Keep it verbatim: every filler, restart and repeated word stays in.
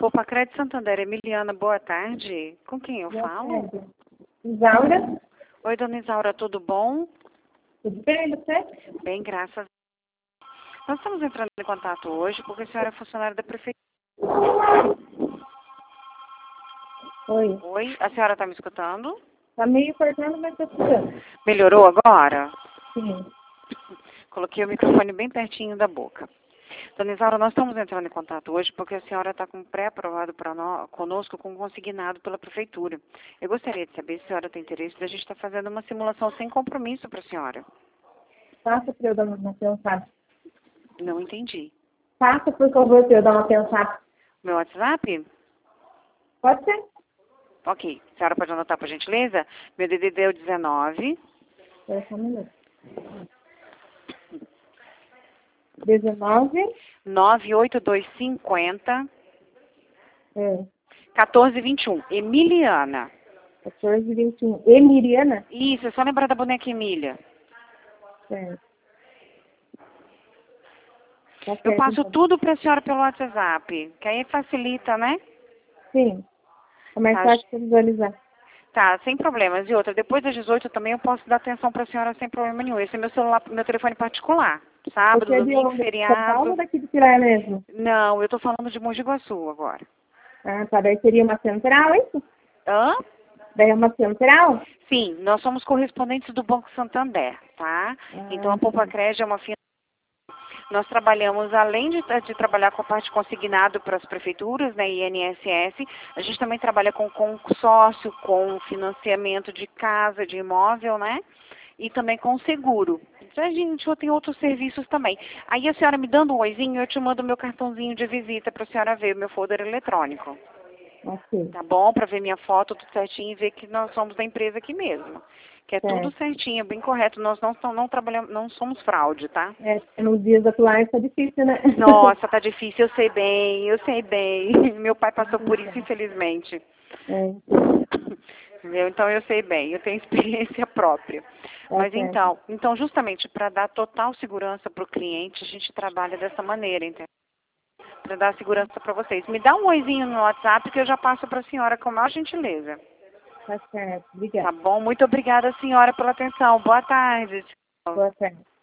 Poupa Crédito Santander, Emiliana, boa tarde. Com quem eu Boa falo? tarde. Isaura, Oi, dona Isaura, tudo bom? tudo bem, você? Bem, graças. Nós estamos entrando em contato hoje porque a senhora é funcionária da prefeitura. Oi. Oi, a senhora está me escutando? Tá meio cortando, mas tá escutando. Melhorou agora? Sim. Coloquei o microfone bem pertinho da boca. Dona Isaura, nós estamos entrando em contato hoje porque a senhora está com pré-aprovado para nós, conosco com consignado pela prefeitura. Eu gostaria de saber se a senhora tem interesse da gente estar fazendo uma simulação sem compromisso para a senhora. Passa para eu dar uma pensada. Não entendi. Passa, por favor, para eu dar uma pensada. Meu WhatsApp? Pode ser? Ok. A senhora pode anotar, por gentileza? Meu D D D é o dezenove. Espera só um minuto. dezenove. nove oito dois cinco zero. É. quatorze vinte e um. Emiliana. quatorze, vinte e um. Emiliana? Isso, é só lembrar da boneca Emília. É. Tá Eu certo, passo então. tudo para a senhora pelo WhatsApp, que aí facilita, né? Sim. É mais Tá, fácil de visualizar. tá, sem problemas. E outra, depois das dezoito também eu posso dar atenção para a senhora sem problema nenhum. Esse é meu celular, meu telefone particular. Sábado, Você é de domingo, onde? De São Paulo ou feriado. daqui de Pilar mesmo? Não, eu tô falando de Mogi Guaçu agora. Ah, tá. Daí seria uma central, é isso? Hã? Daí é uma central? Sim, nós somos correspondentes do Banco Santander, tá? Então a Ah, Poupa sim. Crédito é uma fin... Nós trabalhamos, além de, de trabalhar com a parte consignado para as prefeituras, né, I N S S, a gente também trabalha com consórcio, com financiamento de casa, de imóvel, né? E também com seguro. Então, a gente tem outros serviços também. Aí a senhora me dando um oizinho, eu te mando meu cartãozinho de visita para a senhora ver, meu folder eletrônico. Ok. Tá bom? Para ver minha foto, tudo certinho e ver que nós somos da empresa aqui mesmo. Que é tudo Certo. certinho, bem correto. Nós não, não trabalhamos, não somos fraude, tá? É, nos dias atuais tá difícil, né? Nossa, tá difícil, eu sei bem, eu sei bem. Meu pai passou por isso, infelizmente. É, sim. Entendeu? Então eu sei bem, eu tenho experiência própria. Tá Mas certo. então, então justamente para dar total segurança para o cliente, a gente trabalha dessa maneira, entendeu? Para dar segurança para vocês. Me dá um oizinho no WhatsApp que eu já passo para a senhora com a maior gentileza. Tá certo. Tá Obrigada. bom? Muito obrigada, senhora, pela atenção. Boa tarde. Boa tarde.